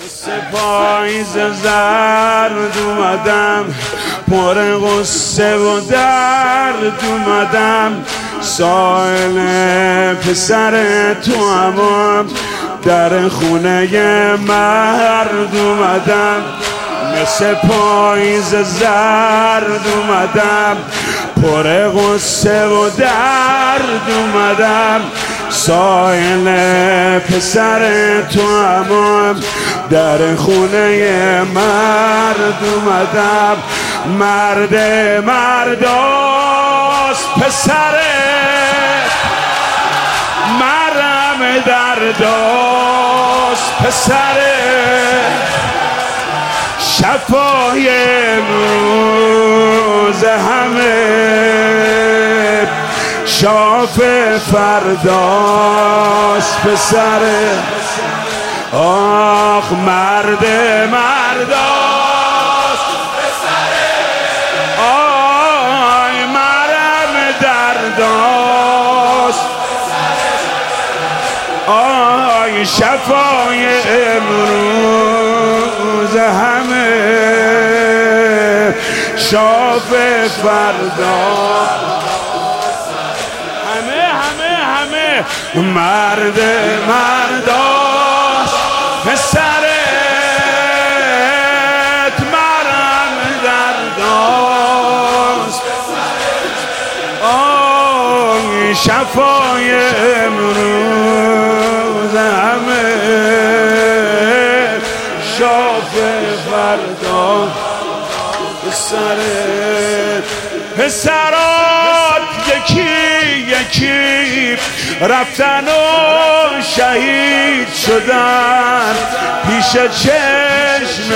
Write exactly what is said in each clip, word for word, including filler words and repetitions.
مثل پاییز زرد اومدم، پر غصه و درد اومدم، سائل پسر تو هم در خونه مرد اومدم. مثل پاییز زرد اومدم، پر غصه و درد اومدم، سائل پسر تو هم در خونه مرد اومدم. مرد مرداست پسر مرم درداست پسر شفای امروز همه شاف فرداست پسر. آخ مرد مرداست پسر آی مرم درداست آی شفای امروز همه شاف فردا همه همه همه مرد مرداست پسرت مرم درداست آی شفای امروز همه شاف فردا پسرت. پسرات یکی یکی رفتن و شهید شدن، پیش چشم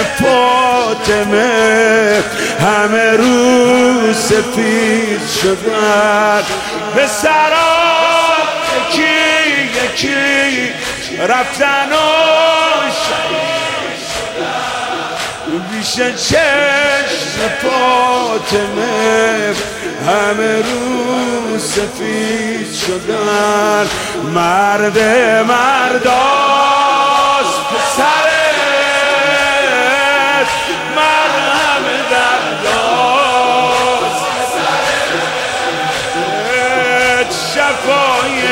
فاطمه همه رو سفید شدن. پسرات یکی یکی رفتن و شهید شدن، پیش چشم فاطمه همه رو سفید شدن. مرد مرداست پسرت مرهم درداست پسرت شفای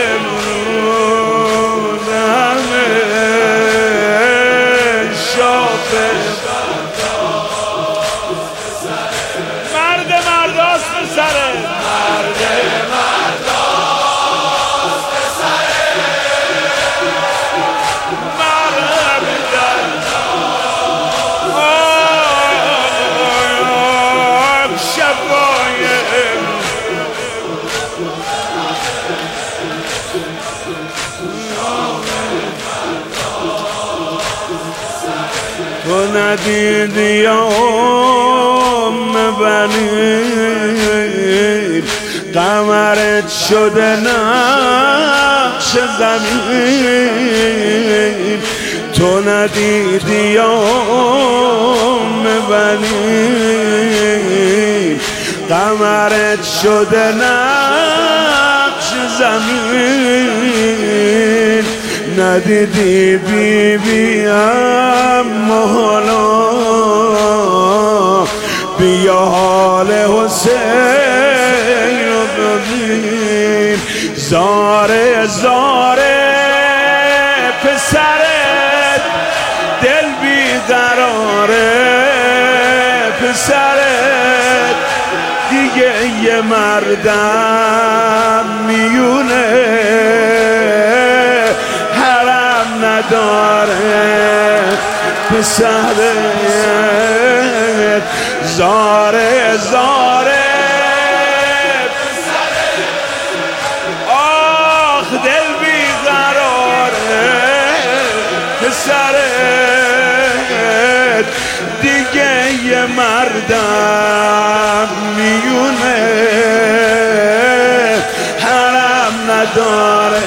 امروز همه شاف مرد مرداست پسرت مرد مرداست پسرت مرد درداست شفای تو ندیدی یا ام بنی قمرت شده نقش زمین. تو ندیدی یا ام بنی قمرت شده نقش زمین. ندیدی بی بی اما حالا بیا حال حسین رو ببین. زاره زاره پسرت دل بیقراره پسرت دیگه یه مردم میونه نداره پسرت. زاره زاره پسرت آخ دل بیقراره پسرت دیگه یه مردم میونه حرم نداره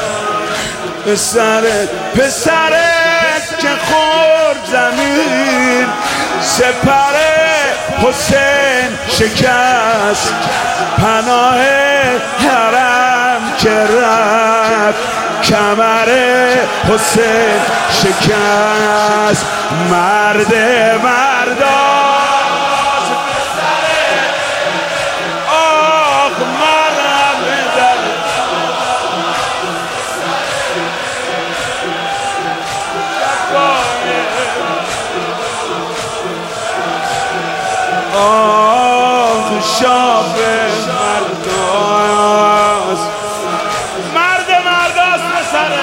پسرت. پسرت که خورد زمین سپره حسین شکست پناه حرم که رفت کمر حسین شکست مرد مرداز آخ مرد در آخ شاب مرداز مرد مرداز پسره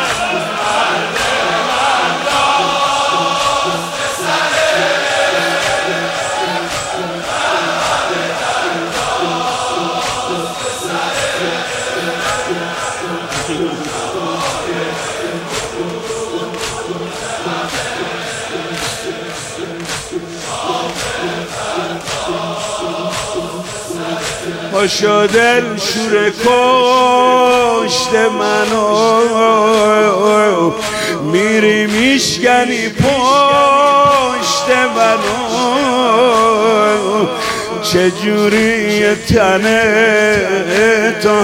پاشو دل شور کشت منو میری میشکنی پشت منو چجوری تنه تو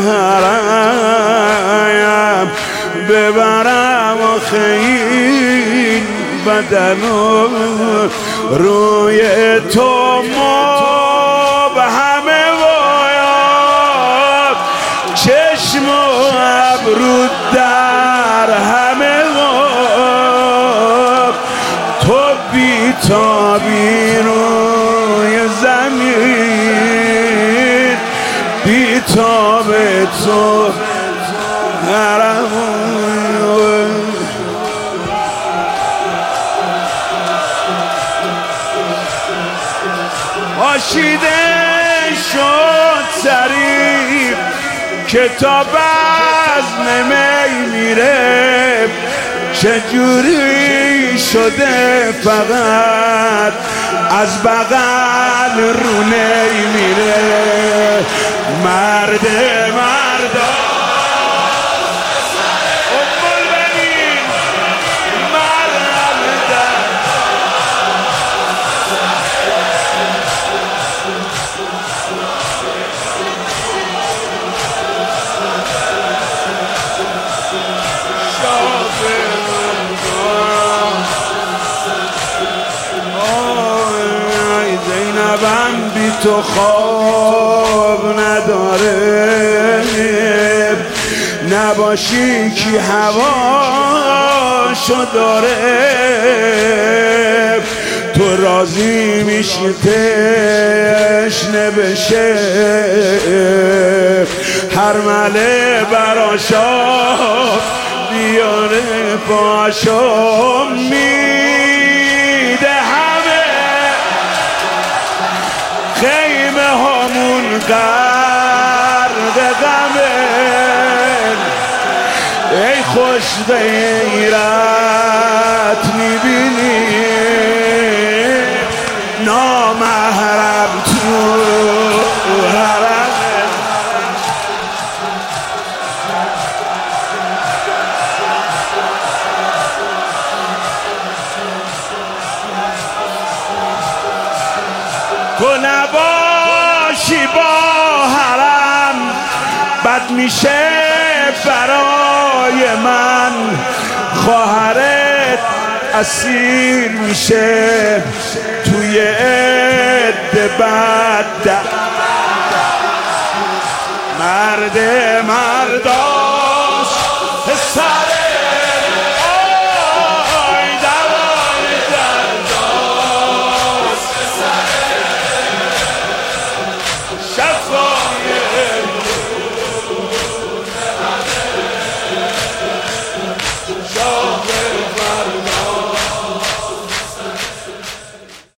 حرم ببرم آخه این بدنو روی تو مبهمه چشم و ابرو در همه غاب تو بیتابی روی زمین بیتاب تو حرم آشیده شد سریع که تا بزم می میره چجوری شده فقط از بغل رو نی میره مرد مردا اقبل ببین مرد زینبم بی تو خواب نداره نباشی کی هواشو داره تو راضی میشی تشنه بشه هر مله براشا بیاره پاشو میده همه خیمه همون غرق غمه ای خوش غیرت میبینی نامحرم تو حرمه تو نباشی با حرم بد میشه برای من خواهرت اسیر میشه توی عده بد مرد مرداست سر